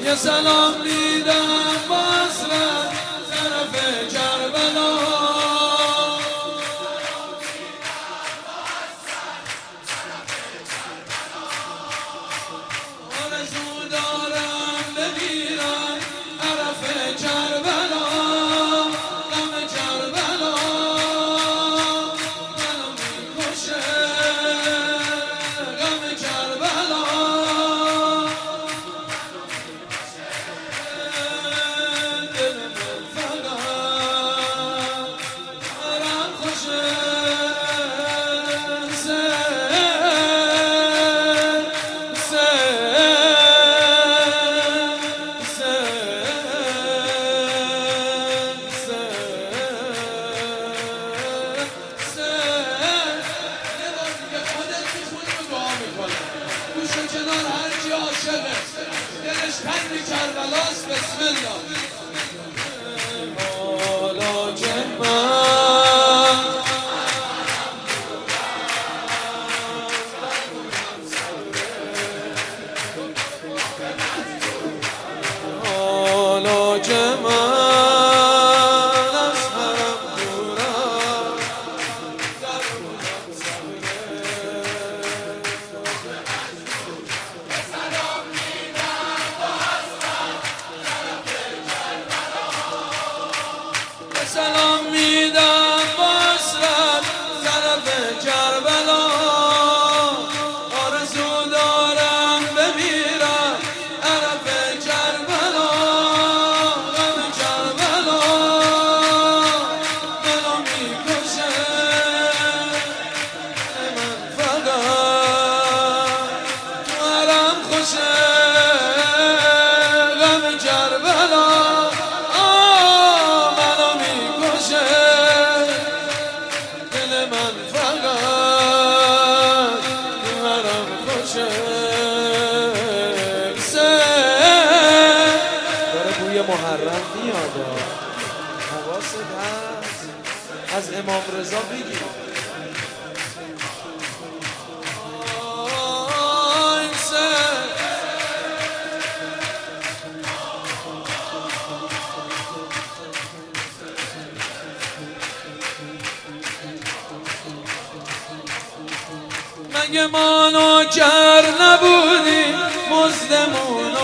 یه سلام میدم بصرت طرف کربلا آرزو دارم بگیرم طرف کربلا غم کربلا منو میکشه غم کربلا دل من فقط برم خوشه گوش کنار هر کی عاشقه دلش تنگ کربلاست بسم الله حالا که من از حرم دورم درونم سلام میدم بصرت طرف کربلا آرزو دارم بمیرم طرف کربلا غم کربلا دلو میکشه من فقط تو حرم خوشه غم کربلا من فقط تو حرم خوشه داره بوی محرم میاد حواست هست از امام رضا بگیر مگه ما نوکر نبودیم مزدمون